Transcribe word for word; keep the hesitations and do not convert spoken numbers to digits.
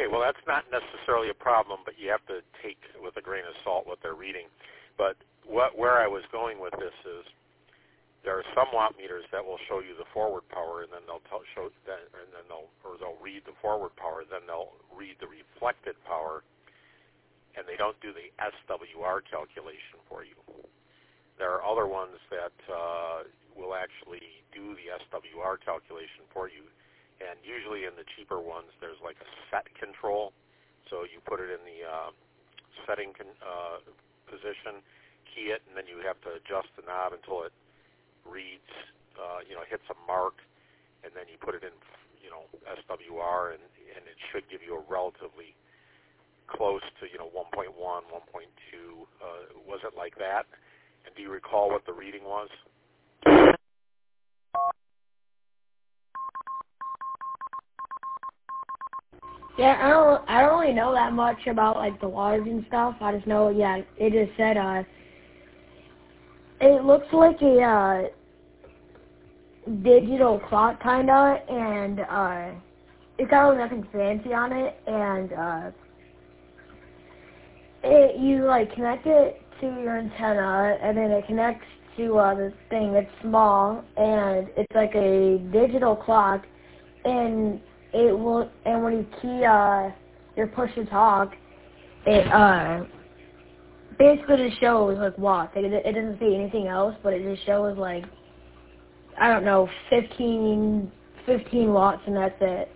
Okay, well, that's not necessarily a problem, but you have to take with a grain of salt what they're reading. But what, where I was going with this is there are some watt meters that will show you the forward power, and then they'll tell, show that, and then they'll or they'll read the forward power, then they'll read the reflected power, and they don't do the S W R calculation for you. There are other ones that uh, will actually do the S W R calculation for you. And usually in the cheaper ones, there's like a set control. So you put it in the uh, setting con- uh, position, key it, and then you have to adjust the knob until it reads, uh, you know, hits a mark, and then you put it in, you know, S W R, and, and it should give you a relatively close to, you know, one point one, one point two. Uh, was it like that? And do you recall what the reading was? Yeah, I don't, I don't really know that much about, like, the wattage and stuff. I just know, yeah, it just said, uh, it looks like a, uh, digital clock, kind of, and, uh, it's got really nothing fancy on it, and, uh, it, you, like, connect it to your antenna, and then it connects to, uh, this thing that's small, and it's like a digital clock, and it will, and when you key, uh, your push to talk, it, uh, basically just shows, like, watts. It, it doesn't say anything else, but it just shows, like, I don't know, fifteen, fifteen watts, and that's it.